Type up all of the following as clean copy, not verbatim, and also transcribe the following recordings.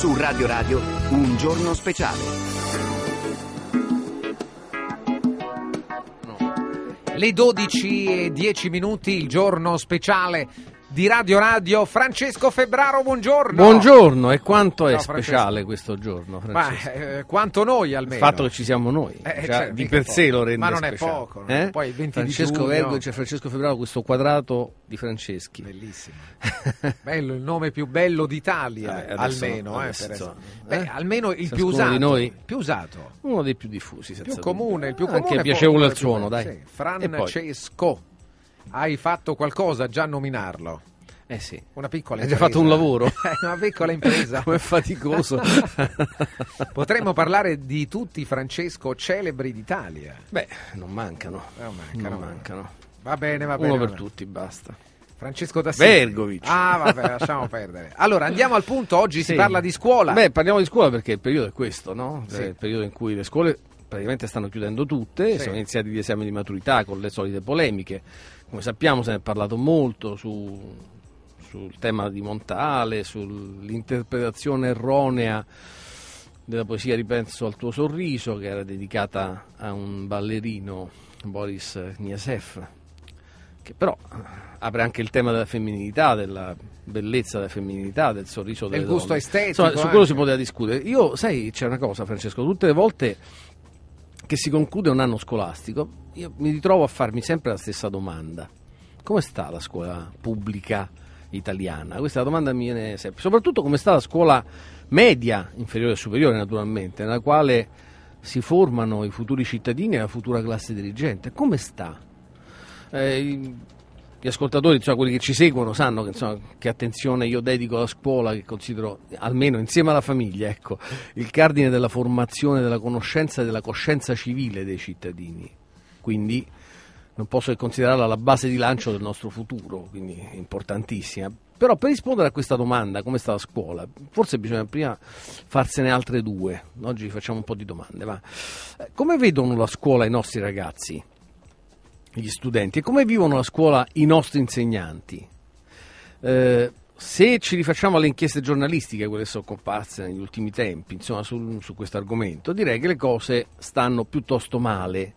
Su Radio Radio, un giorno speciale. Le 12:10, il giorno speciale di Radio Radio. Francesco Febraro, buongiorno. Buongiorno, e quanto è Ciao, speciale questo giorno, Francesco? Ma quanto noi almeno. Il fatto che ci siamo noi, certo, di per sé lo rende ma non speciale. è poco, no? Poi il 20 Francesco di giugno. Vergo, c'è Francesco Febraro, questo quadrato di Franceschi. Bellissimo. Bello, il nome più bello d'Italia, almeno. Almeno il più usato. Di noi, più usato. uno dei più diffusi, Più comune, il più comune. Anche piacevole al suono, dai. Sì. Francesco. Hai fatto qualcosa già a nominarlo? Sì. Una piccola Hai impresa. già fatto un lavoro? Una piccola impresa. Com'è faticoso. Potremmo parlare di tutti Francesco celebri d'Italia. Beh, non mancano. Non mancano. Va bene. Uno per tutti, basta. Francesco D'Assisi. Vergovic. Vabbè, lasciamo perdere. Allora, andiamo al punto. Oggi si parla di scuola. Beh, parliamo di scuola perché il periodo è questo, no? Sì. È il periodo in cui le scuole praticamente stanno chiudendo tutte, sono iniziati gli esami di maturità con le solite polemiche. Come sappiamo se ne è parlato molto sul tema di Montale, sull'interpretazione erronea della poesia Ripenso al tuo sorriso, che era dedicata a un ballerino, Boris Kniazev, che però apre anche il tema della femminilità, della bellezza della femminilità, del sorriso delle donne. Del gusto estetico. Insomma, su quello si poteva discutere. Io, sai, c'è una cosa, Francesco, tutte le volte che si conclude un anno scolastico, io mi ritrovo a farmi sempre la stessa domanda: come sta la scuola pubblica italiana? Questa domanda mi viene sempre, soprattutto come sta la scuola media, inferiore e superiore naturalmente, nella quale si formano i futuri cittadini e la futura classe dirigente. Come sta? Gli ascoltatori, quelli che ci seguono, sanno che attenzione io dedico alla scuola, che considero, almeno insieme alla famiglia, il cardine della formazione, della conoscenza e della coscienza civile dei cittadini. Quindi non posso che considerarla la base di lancio del nostro futuro, quindi è importantissima. Però per rispondere a questa domanda, come sta la scuola, forse bisogna prima farsene altre due. Oggi facciamo un po' di domande. Come vedono la scuola i nostri ragazzi, gli studenti, e come vivono la scuola i nostri insegnanti? Se ci rifacciamo alle inchieste giornalistiche, quelle che sono comparse negli ultimi tempi, su questo argomento, direi che le cose stanno piuttosto male.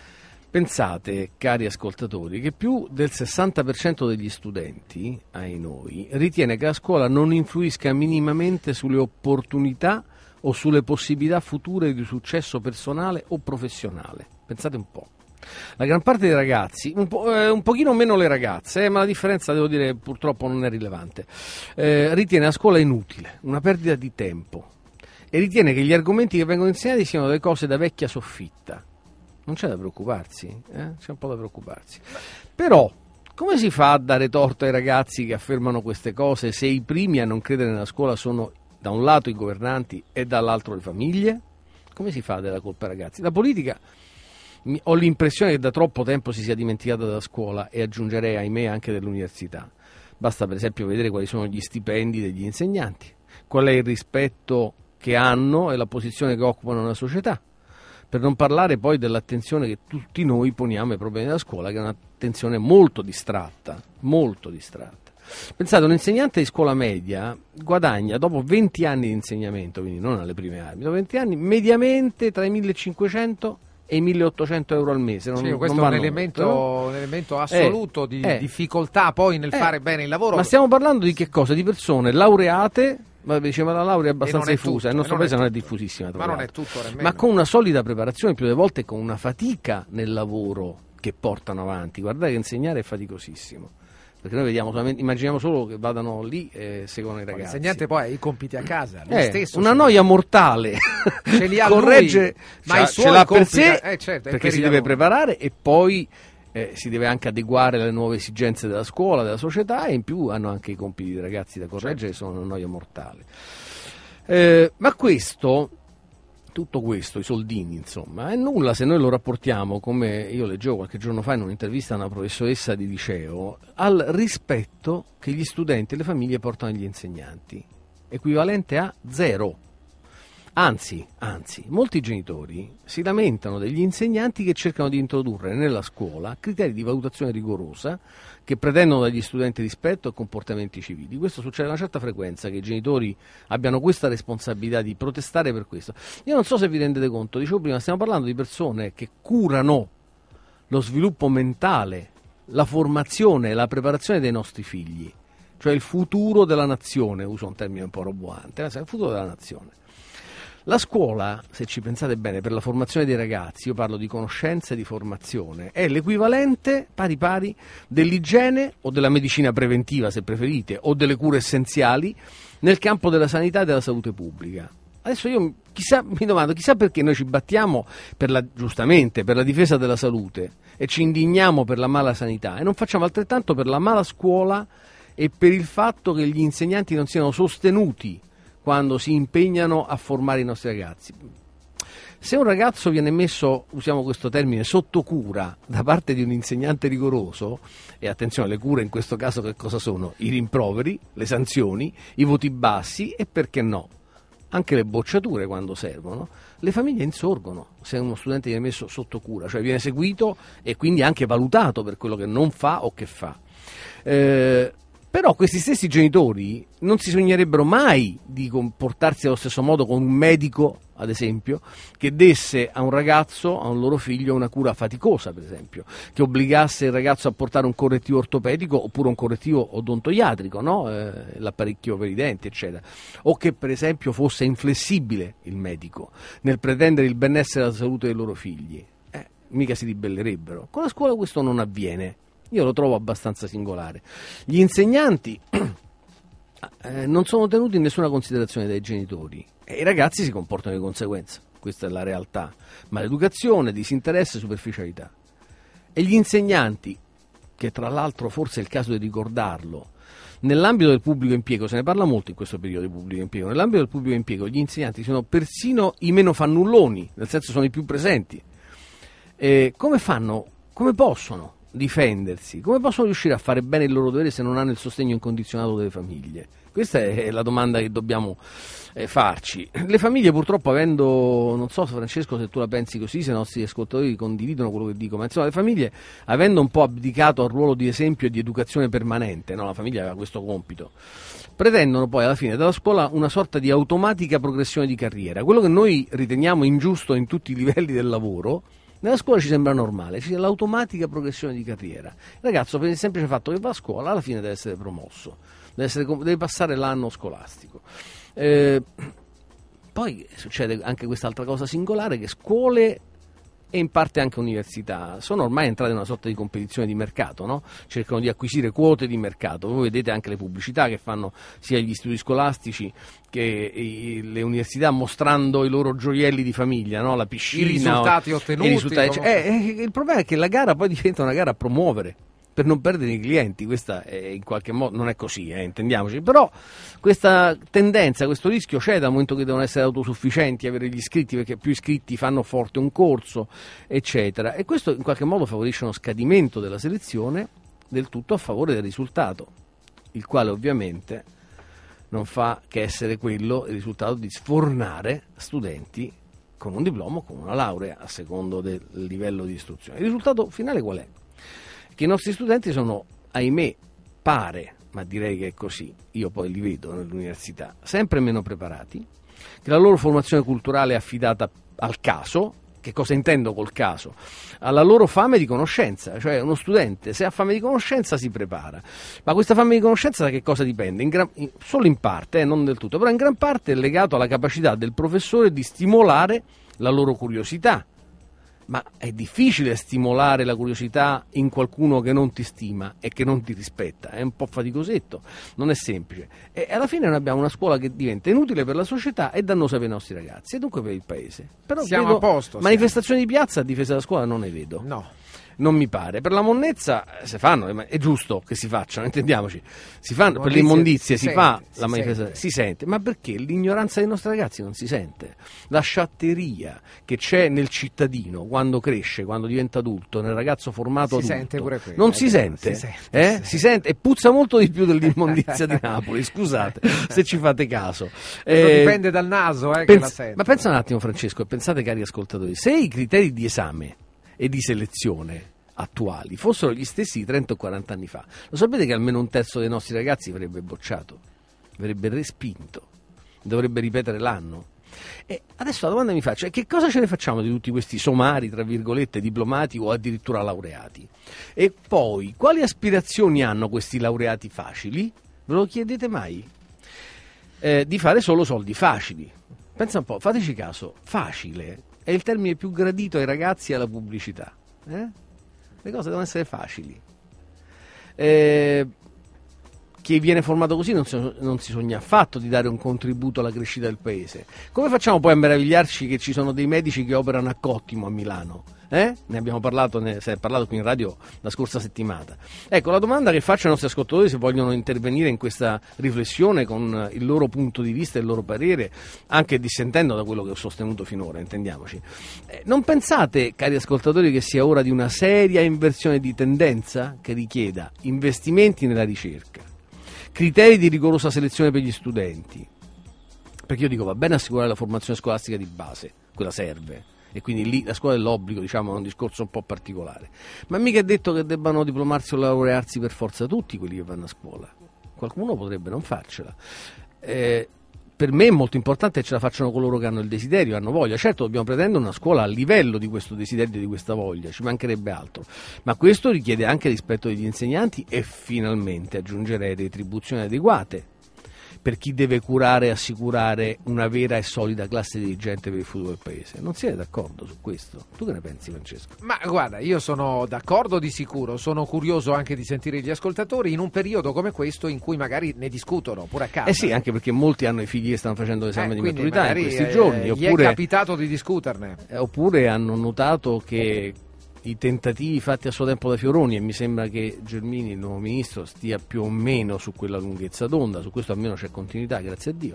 Pensate, cari ascoltatori, che più del 60% degli studenti, ai noi, ritiene che la scuola non influisca minimamente sulle opportunità o sulle possibilità future di successo personale o professionale. Pensate un po'. La gran parte dei ragazzi, un pochino meno le ragazze, ma la differenza, devo dire, purtroppo non è rilevante, ritiene la scuola inutile, una perdita di tempo, e ritiene che gli argomenti che vengono insegnati siano delle cose da vecchia soffitta. Non c'è da preoccuparsi, c'è un po' da preoccuparsi. Però, come si fa a dare torto ai ragazzi che affermano queste cose se i primi a non credere nella scuola sono da un lato i governanti e dall'altro le famiglie? Come si fa a dare la colpa ai ragazzi? La politica, ho l'impressione che da troppo tempo si sia dimenticata della scuola, e aggiungerei, ahimè, anche dell'università. Basta per esempio vedere quali sono gli stipendi degli insegnanti, qual è il rispetto che hanno e la posizione che occupano nella società. Per non parlare poi dell'attenzione che tutti noi poniamo ai problemi della scuola, che è un'attenzione molto distratta, molto distratta. Pensate, un insegnante di scuola media guadagna, dopo 20 anni di insegnamento, quindi non alle prime armi, dopo 20 anni, mediamente tra i 1.500 e i 1.800 euro al mese. Questo è un elemento assoluto di difficoltà poi nel fare bene il lavoro. Ma stiamo parlando di che cosa? Di persone laureate. Ma la laurea è abbastanza diffusa, nel nostro paese non è diffusissima, ma non è tutto nemmeno. Ma con una solida preparazione, più delle volte con una fatica nel lavoro che portano avanti. Guardate che insegnare è faticosissimo, perché noi immaginiamo solo che vadano lì e seguono i ragazzi. L'insegnante poi ha i compiti a casa, lui stesso una noia mortale, ce li ha corregge, ma ce l'ha per sé, certo, perché si deve preparare, e poi si deve anche adeguare alle nuove esigenze della scuola, della società, e in più hanno anche i compiti dei ragazzi da correggere, sono una noia mortale. Ma tutto questo, i soldini, insomma, è nulla se noi lo rapportiamo, come io leggevo qualche giorno fa in un'intervista a una professoressa di liceo, al rispetto che gli studenti e le famiglie portano agli insegnanti, equivalente a 0. Anzi, molti genitori si lamentano degli insegnanti che cercano di introdurre nella scuola criteri di valutazione rigorosa che pretendono dagli studenti rispetto e comportamenti civili. Questo succede a una certa frequenza, che i genitori abbiano questa responsabilità di protestare per questo. Io non so se vi rendete conto, dicevo prima, stiamo parlando di persone che curano lo sviluppo mentale, la formazione e la preparazione dei nostri figli, cioè il futuro della nazione, uso un termine un po' roboante, il futuro della nazione. La scuola, se ci pensate bene, per la formazione dei ragazzi, io parlo di conoscenza e di formazione, è l'equivalente pari pari dell'igiene o della medicina preventiva, se preferite, o delle cure essenziali nel campo della sanità e della salute pubblica. Adesso io mi domando, chissà perché noi ci battiamo giustamente per la difesa della salute e ci indigniamo per la mala sanità e non facciamo altrettanto per la mala scuola e per il fatto che gli insegnanti non siano sostenuti quando si impegnano a formare i nostri ragazzi. Se un ragazzo viene messo, usiamo questo termine, sotto cura da parte di un insegnante rigoroso, e attenzione, le cure in questo caso che cosa sono? I rimproveri, le sanzioni, i voti bassi e perché no? Anche le bocciature quando servono, le famiglie insorgono se uno studente viene messo sotto cura, cioè viene seguito e quindi anche valutato per quello che non fa o che fa. Però questi stessi genitori non si sognerebbero mai di comportarsi allo stesso modo con un medico, ad esempio, che desse a un ragazzo, a un loro figlio, una cura faticosa, per esempio, che obbligasse il ragazzo a portare un correttivo ortopedico oppure un correttivo odontoiatrico, no? L'apparecchio per i denti, eccetera, o che per esempio fosse inflessibile il medico nel pretendere il benessere e la salute dei loro figli. Mica si ribellerebbero. Con la scuola questo non avviene. Io lo trovo abbastanza singolare. Gli insegnanti non sono tenuti in nessuna considerazione dai genitori e i ragazzi si comportano di conseguenza. Questa è la realtà. Maleducazione, disinteresse, superficialità. E gli insegnanti, che tra l'altro forse è il caso di ricordarlo, nell'ambito del pubblico impiego, se ne parla molto in questo periodo di pubblico impiego, nell'ambito del pubblico impiego gli insegnanti sono persino i meno fannulloni, nel senso sono i più presenti. Come fanno? Come possono difendersi? Come possono riuscire a fare bene il loro dovere se non hanno il sostegno incondizionato delle famiglie? Questa è la domanda che dobbiamo farci. Le famiglie purtroppo avendo, non so Francesco se tu la pensi così, se i nostri ascoltatori condividono quello che dico, ma insomma le famiglie avendo un po' abdicato al ruolo di esempio e di educazione permanente, no? La famiglia aveva questo compito, pretendono poi alla fine dalla scuola una sorta di automatica progressione di carriera. Quello che noi riteniamo ingiusto in tutti i livelli del lavoro, nella scuola ci sembra normale, c'è l'automatica progressione di carriera. Il ragazzo per il semplice fatto che va a scuola alla fine deve essere promosso, deve passare l'anno scolastico. Poi succede anche quest'altra cosa singolare, che scuole e in parte anche università sono ormai entrate in una sorta di competizione di mercato, no? Cercano di acquisire quote di mercato. Voi vedete anche le pubblicità che fanno sia gli istituti scolastici che le università mostrando i loro gioielli di famiglia, no? La piscina, i risultati ottenuti. Il problema è che la gara poi diventa una gara a promuovere per non perdere i clienti. Questa in qualche modo non è così, intendiamoci, però questa tendenza, questo rischio c'è dal momento che devono essere autosufficienti, avere gli iscritti, perché più iscritti fanno forte un corso, eccetera, e questo in qualche modo favorisce uno scadimento della selezione, del tutto a favore del risultato, il quale ovviamente non fa che essere quello, il risultato di sfornare studenti con un diploma o con una laurea a secondo del livello di istruzione. Il risultato finale qual è? Che i nostri studenti sono, ahimè, ma direi che è così, io poi li vedo nell'università, sempre meno preparati, che la loro formazione culturale è affidata al caso. Che cosa intendo col caso? Alla loro fame di conoscenza, cioè uno studente se ha fame di conoscenza si prepara, ma questa fame di conoscenza da che cosa dipende? Solo in parte, non del tutto, però in gran parte è legato alla capacità del professore di stimolare la loro curiosità. Ma è difficile stimolare la curiosità in qualcuno che non ti stima e che non ti rispetta, è un po' faticosetto, non è semplice. E alla fine noi abbiamo una scuola che diventa inutile per la società e dannosa per i nostri ragazzi e dunque per il paese. Però siamo a posto. Manifestazioni di piazza a difesa della scuola non ne vedo. No. non mi pare. Per la monnezza si fanno, è giusto che si facciano, intendiamoci, si fanno, per le immondizie si fa la manifestazione, si sente, ma perché l'ignoranza dei nostri ragazzi non si sente? La sciatteria che c'è nel cittadino quando cresce, quando diventa adulto, nel ragazzo formato adulto, sente pure quello, non si sente, si sente e puzza molto di più dell'immondizia di Napoli, scusate, se ci fate caso. Dipende dal naso che la sente. Ma pensa un attimo, Francesco, e pensate, cari ascoltatori, se i criteri di esame e di selezione attuali fossero gli stessi di 30 o 40 anni fa, lo sapete che almeno un terzo dei nostri ragazzi avrebbe bocciato, avrebbe respinto, dovrebbe ripetere l'anno. E adesso la domanda mi faccio è: che cosa ce ne facciamo di tutti questi somari, tra virgolette, diplomati o addirittura laureati? E poi, quali aspirazioni hanno questi laureati facili? Ve lo chiedete mai? Di fare solo soldi facili. Pensa un po', fateci caso, facile è il termine più gradito ai ragazzi e alla pubblicità. Le cose devono essere facili. Chi viene formato così non si sogna affatto di dare un contributo alla crescita del paese. Come facciamo poi a meravigliarci che ci sono dei medici che operano a Cottimo, a Milano? Ne abbiamo parlato, si è parlato qui in radio la scorsa settimana. Ecco, la domanda che faccio ai nostri ascoltatori, se vogliono intervenire in questa riflessione con il loro punto di vista e il loro parere, anche dissentendo da quello che ho sostenuto finora, intendiamoci. Non pensate, cari ascoltatori, che sia ora di una seria inversione di tendenza che richieda investimenti nella ricerca, criteri di rigorosa selezione per gli studenti? Perché io dico, va bene assicurare la formazione scolastica di base, quella serve, e quindi lì la scuola dell'obbligo, diciamo, è un discorso un po' particolare, ma mica è detto che debbano diplomarsi o laurearsi per forza tutti quelli che vanno a scuola. Qualcuno potrebbe non farcela. Per me è molto importante che ce la facciano coloro che hanno il desiderio, hanno voglia. Certo, dobbiamo pretendere una scuola a livello di questo desiderio e di questa voglia, ci mancherebbe altro, ma questo richiede anche rispetto degli insegnanti e finalmente, aggiungerei, retribuzioni adeguate per chi deve curare e assicurare una vera e solida classe dirigente per il futuro del paese. Non siete d'accordo su questo? Tu che ne pensi, Francesco? Ma guarda, io sono d'accordo di sicuro, sono curioso anche di sentire gli ascoltatori in un periodo come questo in cui magari ne discutono pure a casa. Sì, anche perché molti hanno i figli che stanno facendo l'esame di quindi maturità in questi giorni. Gli è capitato di discuterne. Oppure hanno notato che i tentativi fatti a suo tempo da Fioroni, e mi sembra che Gelmini, il nuovo ministro, stia più o meno su quella lunghezza d'onda, su questo almeno c'è continuità, grazie a Dio,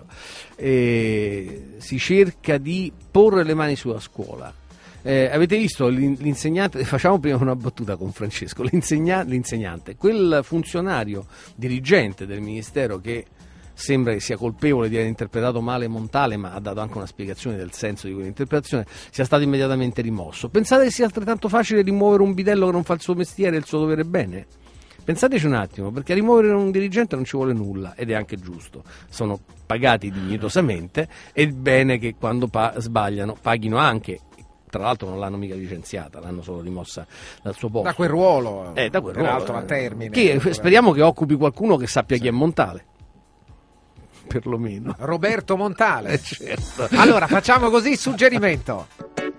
si cerca di porre le mani sulla scuola. Avete visto l'insegnante, facciamo prima una battuta con Francesco, l'insegnante, quel funzionario dirigente del ministero che sembra che sia colpevole di aver interpretato male Montale, ma ha dato anche una spiegazione del senso di quell'interpretazione, sia stato immediatamente rimosso. Pensate che sia altrettanto facile rimuovere un bidello che non fa il suo mestiere e il suo dovere bene? Pensateci un attimo, perché a rimuovere un dirigente non ci vuole nulla, ed è anche giusto. Sono pagati dignitosamente, è bene che quando sbagliano paghino anche. Tra l'altro non l'hanno mica licenziata, l'hanno solo rimossa dal suo posto. Da quel ruolo, da quel peraltro ruolo, a termine. Speriamo che occupi qualcuno che sappia chi è Montale. Perlomeno Roberto Montale. Certo. Allora facciamo così, suggerimento.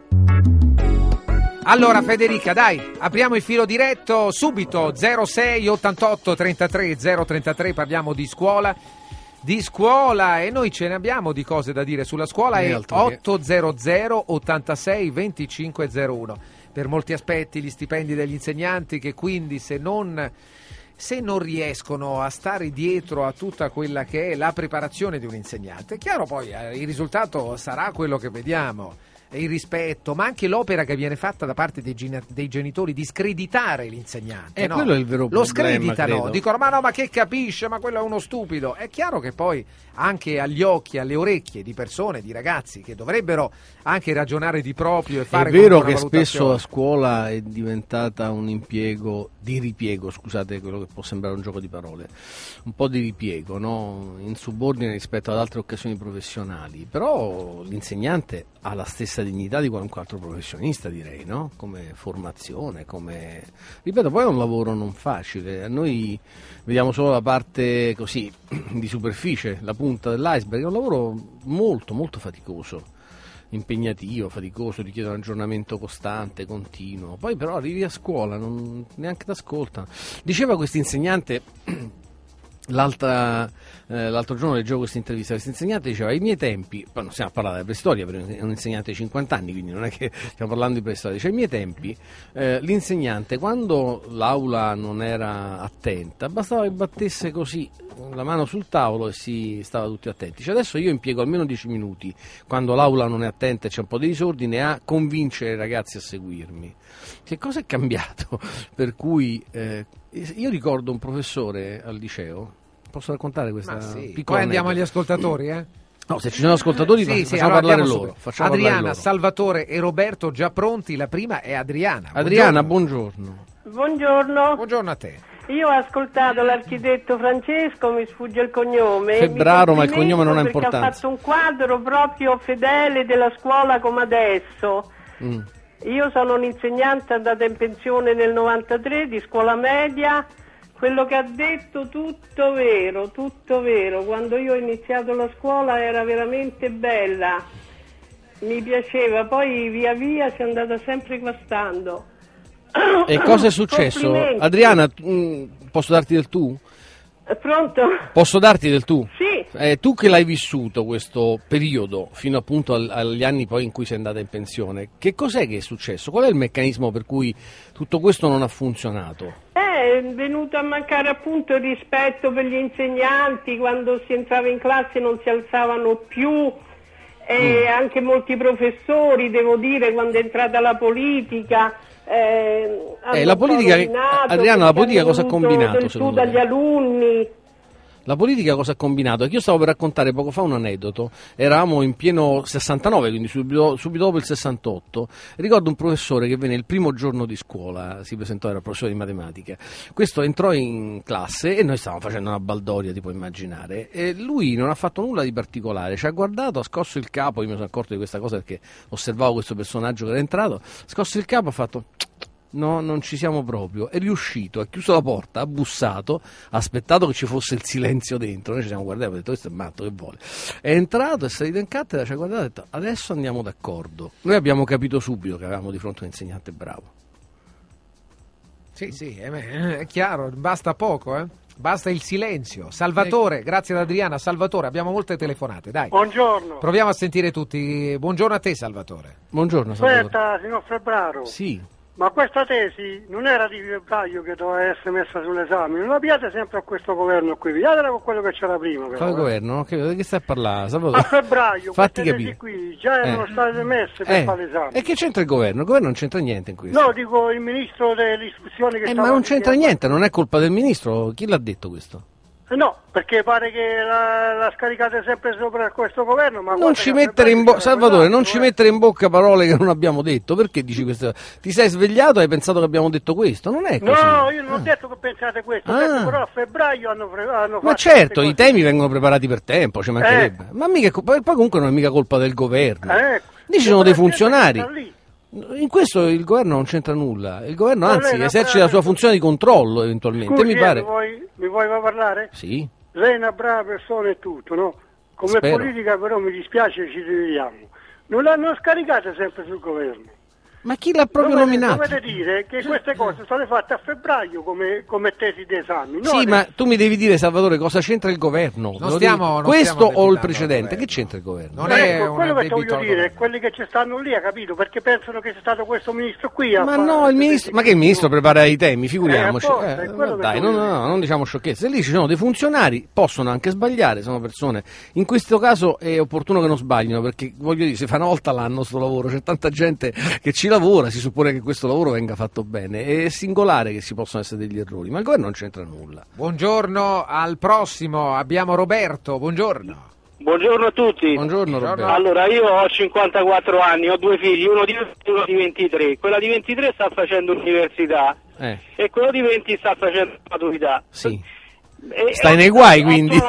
Allora Federica, dai, apriamo il filo diretto subito, 06 88 33 033, parliamo di scuola, e noi ce ne abbiamo di cose da dire sulla scuola. È 800 86 2501. Per molti aspetti gli stipendi degli insegnanti, che quindi se non riescono a stare dietro a tutta quella che è la preparazione di un insegnante, è chiaro poi il risultato sarà quello che vediamo, il rispetto, ma anche l'opera che viene fatta da parte dei genitori di screditare l'insegnante. No? Quello è il vero problema. Lo screditano, credo. Dicono ma che capisce, ma quello è uno stupido. È chiaro che poi anche agli occhi, alle orecchie di persone, di ragazzi che dovrebbero anche ragionare di proprio e fare. È vero una che spesso valutazione. la scuola è diventata un impiego di ripiego, scusate quello che può sembrare un gioco di parole, un po' di ripiego, no? In subordine rispetto ad altre occasioni professionali, però l'insegnante ha la stessa dignità di qualunque altro professionista, direi, no? Come formazione, come... Ripeto, poi è un lavoro non facile, noi vediamo solo la parte così di superficie, la punta dell'iceberg, è un lavoro molto molto faticoso, impegnativo, faticoso, richiede un aggiornamento costante, continuo. Poi però arrivi a scuola, neanche ti ascoltano. Diceva questo insegnante L'altro giorno leggevo questa intervista, questo insegnante diceva: ai miei tempi, poi non stiamo a parlare di preistoria perché è un insegnante di 50 anni, quindi non è che stiamo parlando di preistoria, dice: ai miei tempi l'insegnante, quando l'aula non era attenta, bastava che battesse così la mano sul tavolo e si stava tutti attenti. Cioè, adesso io impiego almeno 10 minuti, quando l'aula non è attenta e c'è un po' di disordine, a convincere i ragazzi a seguirmi. Che cosa è cambiato? Per cui io ricordo un professore al liceo. Posso raccontare questa piccola Poi andiamo aneddoto? agli ascoltatori, No, se ci sono ascoltatori facciamo allora parlare andiamo loro. subito. Adriana, Salvatore e Roberto già pronti. La prima è Adriana. Adriana, buongiorno. Buongiorno. Buongiorno a te. Io ho ascoltato l'architetto Francesco, mi sfugge il cognome. Febbraro, ma il cognome non ha importanza. Perché ha fatto un quadro proprio fedele della scuola come adesso. Io sono un'insegnante andata in pensione nel 93 di scuola media. Quello che ha detto tutto vero. Quando io ho iniziato la scuola era veramente bella, mi piaceva, poi via via si è andata sempre guastando. E cosa è successo? Adriana, posso darti del tu? Pronto? Posso darti del tu? Sì. Tu che l'hai vissuto questo periodo, fino appunto agli anni poi in cui sei andata in pensione, che cos'è che è successo? Qual è il meccanismo per cui tutto questo non ha funzionato? È venuto a mancare appunto il rispetto per gli insegnanti, quando si entrava in classe non si alzavano più, e anche molti professori, devo dire, quando è entrata la politica... la politica, Adriana, la politica cosa ha combinato secondo dagli alunni? La politica cosa ha combinato? Io stavo per raccontare poco fa un aneddoto, eravamo in pieno 69, quindi subito dopo il 68, ricordo un professore che venne il primo giorno di scuola, si presentò, era professore di matematica, questo entrò in classe e noi stavamo facendo una baldoria, ti puoi immaginare, e lui non ha fatto nulla di particolare, ci ha guardato, ha scosso il capo, io mi sono accorto di questa cosa perché osservavo questo personaggio che era entrato, scosso il capo, ha fatto... No, non ci siamo proprio. È riuscito, ha chiuso la porta, ha bussato, ha aspettato che ci fosse il silenzio dentro. Noi ci siamo guardati e abbiamo detto: questo è matto, che vuole? È entrato, è salito in cattedra, ci ha guardato e ha detto: adesso andiamo d'accordo. Noi abbiamo capito subito che avevamo di fronte un insegnante bravo. Sì, è chiaro, basta poco, Basta il silenzio. Salvatore, grazie ad Adriana. Salvatore, abbiamo molte telefonate, dai. Buongiorno. Proviamo a sentire tutti. Buongiorno a te, Salvatore. Buongiorno, Salvatore. Aspetta, signor Febbraro. Sì. Ma questa tesi non era di febbraio che doveva essere messa sull'esame, non la piate sempre a questo governo qui, piatela con quello che c'era prima. Quale governo? Di che stai a parlare? Salvatore? A febbraio, fatti queste capire. tesi qui già erano state messe per fare l'esame. E che c'entra il governo? Il governo non c'entra niente in questo. No, dico il ministro dell'istruzione che ma non c'entra niente, non è colpa del ministro. Chi l'ha detto questo? No, perché pare che la scaricate sempre sopra questo governo, ma non ci mettere in bocca, Salvatore, non ci mettere in bocca parole che non abbiamo detto. Perché dici questo? Ti sei svegliato e hai pensato che abbiamo detto questo? Non è così. No, io non ho detto che pensate questo, ho detto però a febbraio hanno fatto. Ma certo, i temi vengono preparati per tempo, ci mancherebbe. Ma mica, poi comunque non è mica colpa del governo. Lì ci sono dei funzionari. In questo il governo non c'entra nulla, il governo anzi esercita la sua funzione di controllo eventualmente. Scusi, mi pare. Mi vuoi parlare? Sì. Lei è una brava persona e tutto, no? Come Spero. politica però mi dispiace, ci dividiamo. Non l'hanno scaricata sempre sul governo. Ma chi l'ha proprio nominato? Dovete dire che queste cose sono state fatte a febbraio come tesi di esami. Sì, ma tu mi devi dire, Salvatore, cosa c'entra il governo? Questo o il precedente? Che c'entra il governo? Non è quello che voglio dire, quelli che ci stanno lì, ha capito? Perché pensano che sia stato questo ministro qui a fare no, il ministro, ma che il ministro prepara i temi, figuriamoci. Dai, non diciamo sciocchezze. Lì ci sono dei funzionari, possono anche sbagliare, sono persone. In questo caso è opportuno che non sbaglino, perché voglio dire, si fa una volta all'anno sto lavoro, c'è tanta gente che ci lavora, si suppone che questo lavoro venga fatto bene. È singolare che ci possono essere degli errori, ma il governo non c'entra nulla. Buongiorno, al prossimo abbiamo Roberto, buongiorno. Buongiorno a tutti. Buongiorno Roberto. Allora, io ho 54 anni, ho due figli, uno di 20 e uno di 23. Quella di 23 sta facendo l'università e quello di 20 sta facendo maturità. Sì. Stai nei guai, quindi.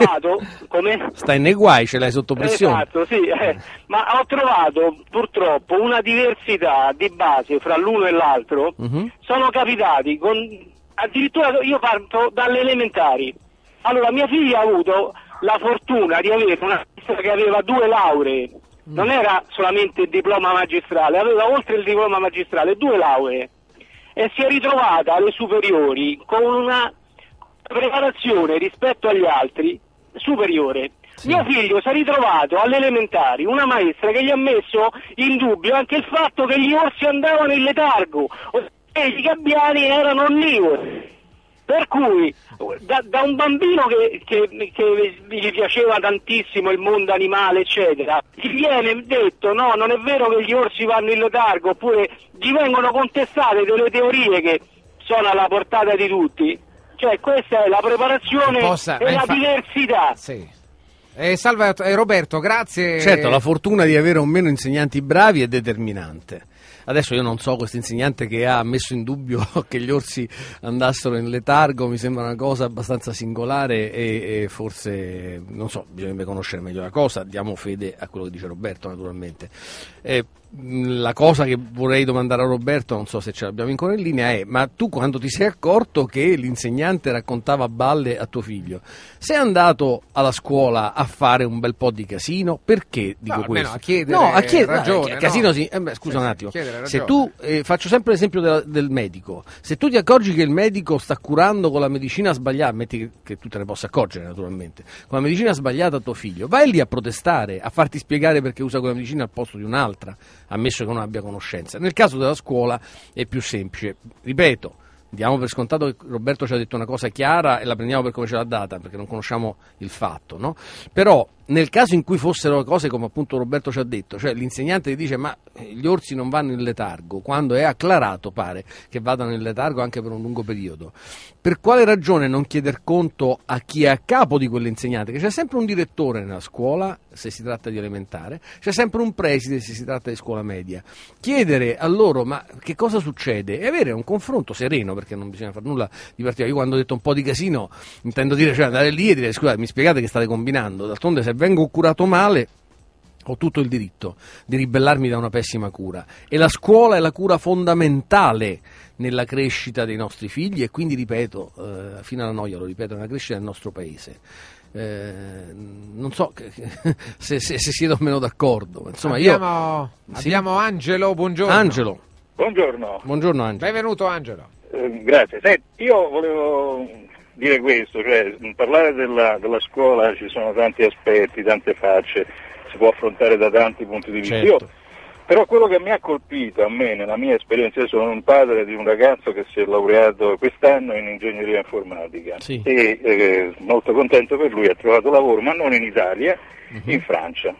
Come? Stai nei guai, ce l'hai sotto pressione. Esatto, sì. Ma ho trovato purtroppo una diversità di base fra l'uno e l'altro. Sono capitati addirittura io parto dalle elementari. Allora, mia figlia ha avuto la fortuna di avere una signora che aveva 2 lauree. Non era solamente il diploma magistrale, aveva oltre il diploma magistrale 2 lauree e si è ritrovata alle superiori con una preparazione rispetto agli altri superiore. Sì. Mio figlio si è ritrovato alle elementari una maestra che gli ha messo in dubbio anche il fatto che gli orsi andavano in letargo e i gabbiani erano onnivori. Per cui da un bambino che gli piaceva tantissimo il mondo animale eccetera, gli viene detto no, non è vero che gli orsi vanno in letargo, oppure gli vengono contestate delle teorie che sono alla portata di tutti. Cioè questa è la preparazione e la diversità. Sì. Salve Roberto, grazie. Certo, la fortuna di avere o meno insegnanti bravi è determinante. Adesso io non so, questo insegnante che ha messo in dubbio che gli orsi andassero in letargo mi sembra una cosa abbastanza singolare e forse, non so, bisognerebbe conoscere meglio la cosa, diamo fede a quello che dice Roberto naturalmente. La cosa che vorrei domandare a Roberto, non so se ce l'abbiamo ancora in linea, è: ma tu quando ti sei accorto che l'insegnante raccontava balle a tuo figlio, sei andato alla scuola a fare un bel po' di casino? Perché dico questo? A chiedere ragione. Casino sì. Scusa un attimo, se tu, faccio sempre l'esempio del medico, se tu ti accorgi che il medico sta curando con la medicina sbagliata, metti che tu te ne possa accorgere naturalmente, con la medicina sbagliata a tuo figlio, vai lì a protestare, a farti spiegare perché usa quella medicina al posto di un'altra, ammesso che non abbia conoscenza. Nel caso della scuola è più semplice, ripeto, diamo per scontato che Roberto ci ha detto una cosa chiara e la prendiamo per come ce l'ha data, perché non conosciamo il fatto, no? Però nel caso in cui fossero cose come appunto Roberto ci ha detto, cioè l'insegnante gli dice ma gli orsi non vanno in letargo, quando è acclarato pare che vadano in letargo anche per un lungo periodo, per quale ragione non chieder conto a chi è a capo di quell'insegnante? Che c'è sempre un direttore nella scuola se si tratta di elementare, c'è sempre un preside se si tratta di scuola media, chiedere a loro ma che cosa succede e avere un confronto sereno, perché non bisogna fare nulla di particolare. Io quando ho detto un po' di casino intendo dire, cioè andare lì e dire scusate, mi spiegate che state combinando, d'altronde se vengo curato male ho tutto il diritto di ribellarmi da una pessima cura, e la scuola è la cura fondamentale nella crescita dei nostri figli e quindi, ripeto, fino alla noia lo ripeto, nella crescita del nostro paese. Non so se siete o meno d'accordo, insomma abbiamo Angelo, buongiorno. Angelo. Buongiorno Angelo. Benvenuto Angelo. Grazie. Io volevo dire questo, cioè parlare della scuola, ci sono tanti aspetti, tante facce, si può affrontare da tanti punti di vista. Certo. Però quello che mi ha colpito a me nella mia esperienza, io sono un padre di un ragazzo che si è laureato quest'anno in ingegneria informatica, sì. E molto contento per lui, ha trovato lavoro, ma non in Italia, in Francia.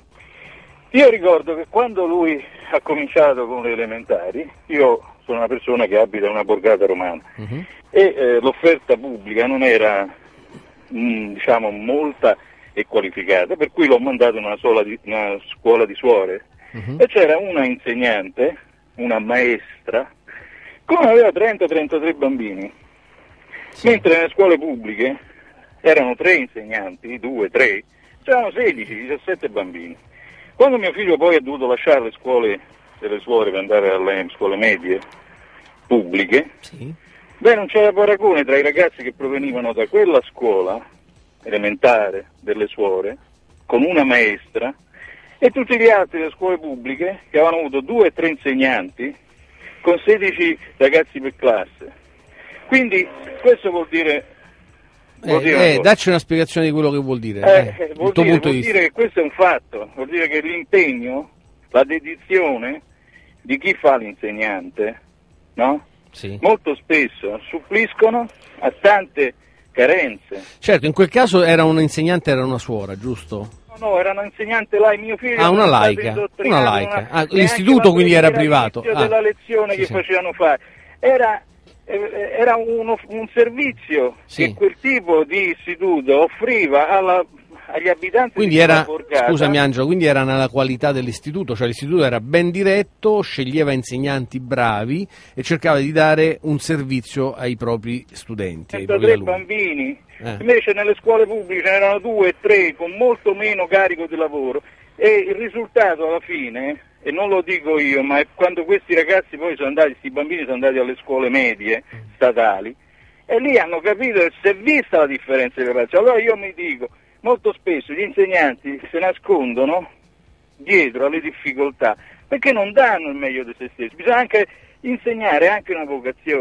Io ricordo che quando lui ha cominciato con le elementari, io sono una persona che abita in una borgata romana, e l'offerta pubblica non era diciamo molta e qualificata, per cui l'ho mandato in una scuola di suore, e c'era una insegnante, una maestra, come aveva 30-33 bambini, mentre nelle scuole pubbliche erano 3 insegnanti, 2, 3, c'erano 16-17 bambini. Quando mio figlio poi ha dovuto lasciare le scuole delle suore per andare alle scuole medie pubbliche, non c'era paragone tra i ragazzi che provenivano da quella scuola elementare delle suore, con una maestra, e tutti gli altri delle scuole pubbliche che avevano avuto 2 o 3 insegnanti con 16 ragazzi per classe. Quindi questo vuol dire dacci una spiegazione di quello che vuol dire. Vuol dire che questo è un fatto, vuol dire che l'impegno, la dedizione di chi fa l'insegnante, no? Sì. Molto spesso suppliscono a tante carenze. Certo, in quel caso era un insegnante, era una suora, giusto? No, era un insegnante mio figlio. Una laica. L'istituto quindi era privato. Della lezione che facevano fare. Era un servizio che quel tipo di istituto offriva agli abitanti quindi di era, borgata. Scusami Angelo, quindi era nella qualità dell'istituto, cioè l'istituto era ben diretto, sceglieva insegnanti bravi e cercava di dare un servizio ai propri studenti, ai propri alunni. Bambini, invece nelle scuole pubbliche ce n'erano 2 o 3 con molto meno carico di lavoro, e il risultato alla fine, e non lo dico io, ma è quando questi ragazzi poi questi bambini sono andati alle scuole medie statali, e lì hanno capito e si è vista la differenza di razza. Allora io mi dico, molto spesso gli insegnanti si nascondono dietro alle difficoltà perché non danno il meglio di se stessi. Bisogna anche insegnare anche una vocazione,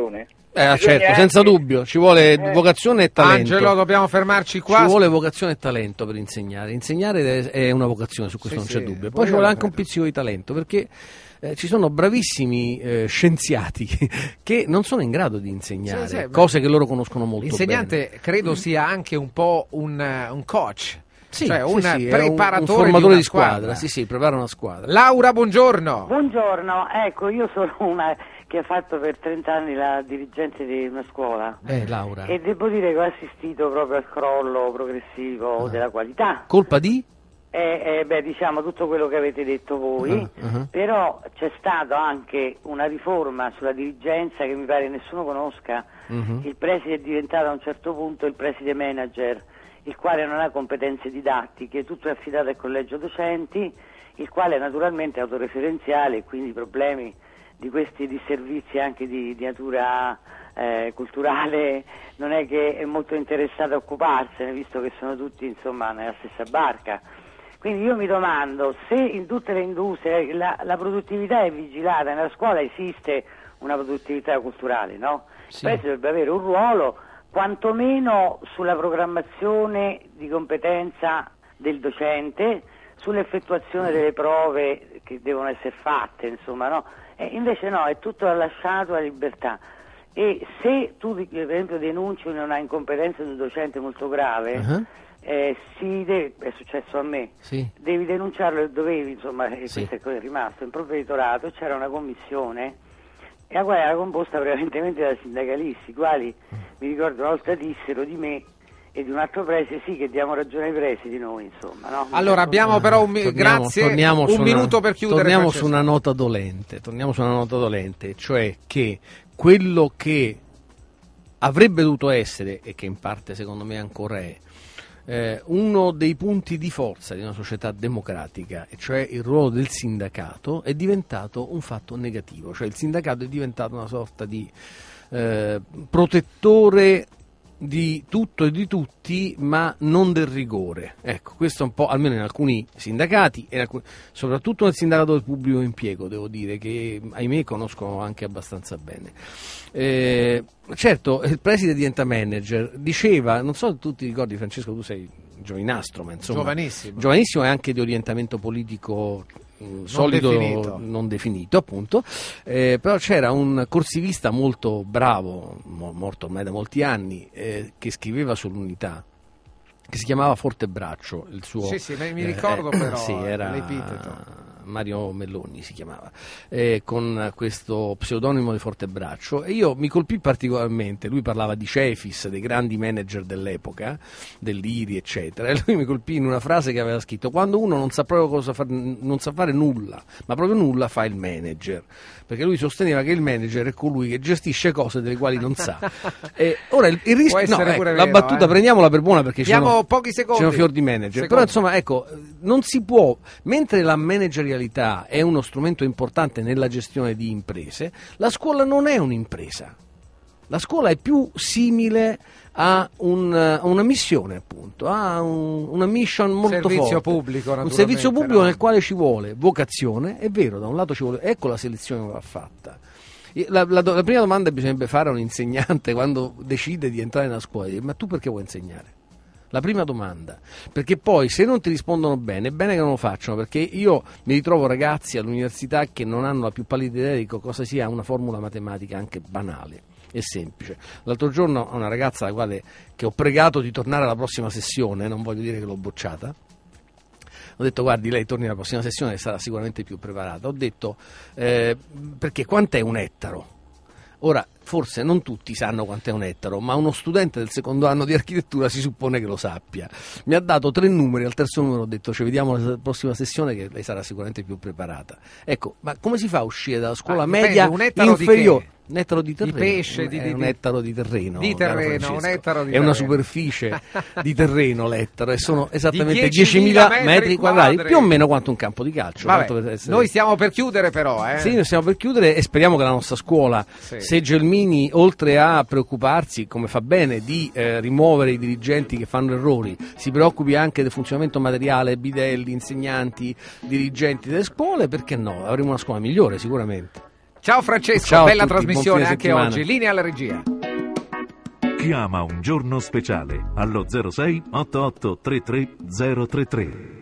Certo, senza dubbio, ci vuole vocazione e talento. Angelo, dobbiamo fermarci qua. Ci vuole vocazione e talento per insegnare. Insegnare è una vocazione, su questo non c'è dubbio. Poi ci vuole anche un pizzico di talento, perché ci sono bravissimi scienziati che non sono in grado di insegnare cose che loro conoscono molto bene. L'insegnante credo sia anche un po' un coach. Cioè un preparatore, un formatore di squadra. Sì, prepara una squadra. Laura, buongiorno. Buongiorno, ecco, io sono una che ha fatto per 30 anni la dirigente di una scuola. Laura. E devo dire che ho assistito proprio al crollo progressivo della qualità. Colpa di? Diciamo tutto quello che avete detto voi, però c'è stata anche una riforma sulla dirigenza che mi pare nessuno conosca. Il preside è diventato a un certo punto il preside manager, il quale non ha competenze didattiche, tutto è affidato al collegio docenti, il quale naturalmente è autoreferenziale e quindi i problemi di questi disservizi anche di natura culturale non è che è molto interessato a occuparsene, visto che sono tutti insomma nella stessa barca. Quindi io mi domando se in tutte le industrie la produttività è vigilata, nella scuola esiste una produttività culturale, no? Sì. Il preside dovrebbe avere un ruolo quantomeno sulla programmazione di competenza del docente, sull'effettuazione delle prove che devono essere fatte, insomma, no? Invece no, è tutto lasciato alla libertà. E se tu per esempio denunci una incompetenza di un docente molto grave, è successo a me, devi denunciarlo e dovevi, insomma, questo è rimasto in provveditorato, c'era una commissione e la quale era composta prevalentemente da sindacalisti, i quali mi ricordo una volta dissero di me e di un altro preside che diamo ragione ai presidi noi, insomma, no? Allora abbiamo però un minuto per chiudere. Torniamo su una nota dolente, cioè che quello che avrebbe dovuto essere e che in parte secondo me ancora è uno dei punti di forza di una società democratica, e cioè il ruolo del sindacato, è diventato un fatto negativo, cioè il sindacato è diventato una sorta di protettore di tutto e di tutti, ma non del rigore. Ecco, questo è un po', almeno in alcuni sindacati, soprattutto nel sindacato del pubblico impiego, devo dire, che ahimè conosco anche abbastanza bene. Certo, il preside diventa manager, diceva, non so se tu ti ricordi, Francesco, tu sei giovinastro, ma insomma giovanissimo e anche di orientamento politico solido, non definito appunto, però c'era un corsivista molto bravo, morto ormai da molti anni, che scriveva sull'Unità, che si chiamava Fortebraccio, il suo mi ricordo però era l'epiteto. Mario Melloni si chiamava, con questo pseudonimo di Fortebraccio, e io mi colpì particolarmente. Lui parlava di Cefis, dei grandi manager dell'epoca, dell'IRI eccetera, e lui mi colpì in una frase che aveva scritto: quando uno non sa proprio cosa fare, non sa fare nulla, ma proprio nulla, fa il manager, perché lui sosteneva che il manager è colui che gestisce cose delle quali non sa. Ora il rischio, la battuta prendiamola per buona, perché abbiamo pochi secondi, c'è un fior di manager, però insomma ecco, non si può, mentre la managerialità è uno strumento importante nella gestione di imprese, la scuola non è un'impresa. La scuola è più simile a una missione, appunto, a una mission molto servizio forte. Pubblico, un servizio pubblico nel quale ci vuole vocazione, è vero, da un lato ci vuole, ecco la selezione che va fatta. La prima domanda che bisognerebbe fare a un insegnante quando decide di entrare nella scuola è: ma tu perché vuoi insegnare? La prima domanda, perché poi se non ti rispondono bene, è bene che non lo facciano, perché io mi ritrovo ragazzi all'università che non hanno la più pallida idea di cosa sia una formula matematica anche banale e semplice. L'altro giorno a una ragazza alla quale che ho pregato di tornare alla prossima sessione, non voglio dire che l'ho bocciata, ho detto: guardi, lei torni alla prossima sessione e sarà sicuramente più preparata. Ho detto perché quant'è un ettaro? Ora, forse non tutti sanno quant'è un ettaro, ma uno studente del secondo anno di architettura si suppone che lo sappia. Mi ha dato 3 numeri, al terzo numero ho detto: ci vediamo alla prossima sessione che lei sarà sicuramente più preparata. Ecco, ma come si fa a uscire dalla scuola media inferiore? Un ettaro di terreno, di pesce, un ettaro di terreno, un ettaro di è una superficie di terreno l'ettaro, e sono esattamente 10.000 metri quadrati, più o meno quanto un campo di calcio. Vabbè, noi stiamo per chiudere però. Sì, noi stiamo per chiudere e speriamo che la nostra scuola, se Gelmini, oltre a preoccuparsi, come fa bene, di rimuovere i dirigenti che fanno errori, si preoccupi anche del funzionamento materiale, bidelli, insegnanti, dirigenti delle scuole, perché no? Avremo una scuola migliore sicuramente. Ciao Francesco, Ciao a bella tutti, trasmissione buon fine anche settimana. oggi. Linea alla regia. Chiama Un Giorno Speciale allo 06 88 33 033.